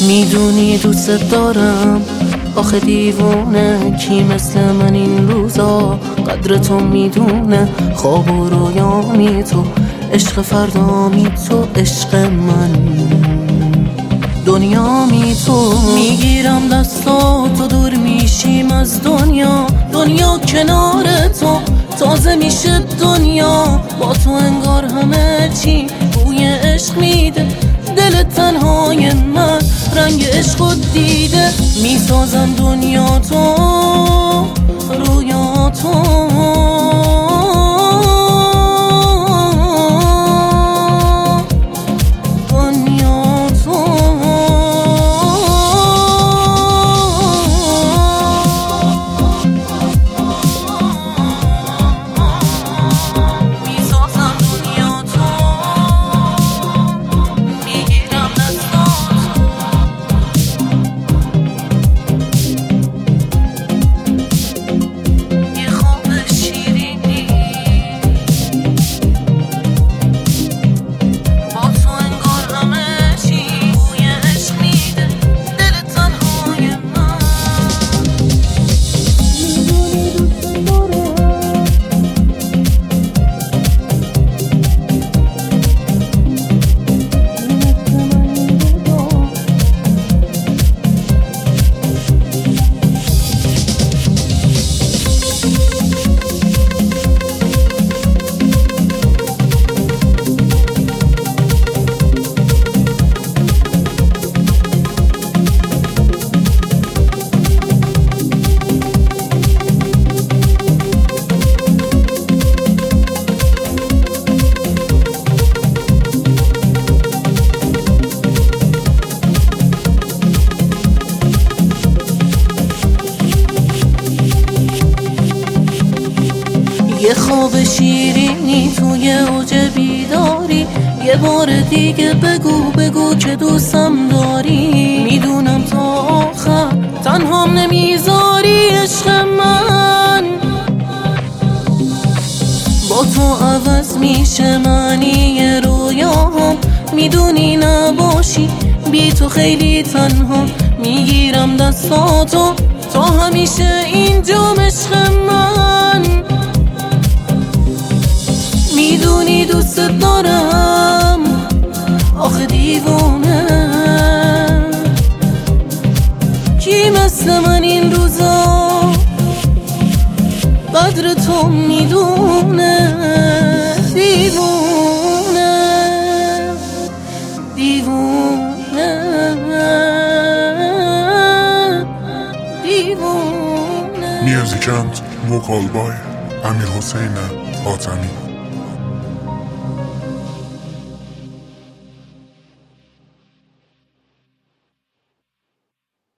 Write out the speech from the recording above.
میدونی دوست دارم آخه دیوونه، کی مثل من این روزا قدر تو میدونه؟ خواب و رویامی تو، عشق فردامی تو، عشق من دنیامی تو. میگیرم دستاتو دور میشیم از دنیا، دنیا کنار تو تازه میشه دنیا. با تو انگار همه چی بوی عشق میده، دل تنهای من رنگ عشق دیده. میسازم دنیا تو رویا تو، یه خواب شیرینی توی اوج بیداری. یه بار دیگه بگو که دوستم داری. میدونم تا آخر تنهام نمیذاری عشق من، با تو عوض میشه معنی رویاهم. میدونی نباشی بی تو خیلی تنها. میگیرم دستاتو تا همیشه اینجا عشق من. میدونی دوست دارم آخه دیوونه، کی مثل من این روزا قدر تو میدونه؟ دیوونه دیوونه دیوونه. میوزیکانت وکال بای امیر حسین حاتمی.